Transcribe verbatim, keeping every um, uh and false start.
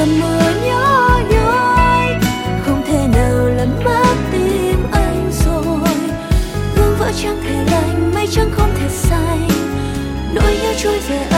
cơn mưa nhỏ nhói, không thể nào làm mất tim anh rồi. Gương vỡ chẳng thể lành, mây trắng không thể xanh, nỗi nhớ trôi về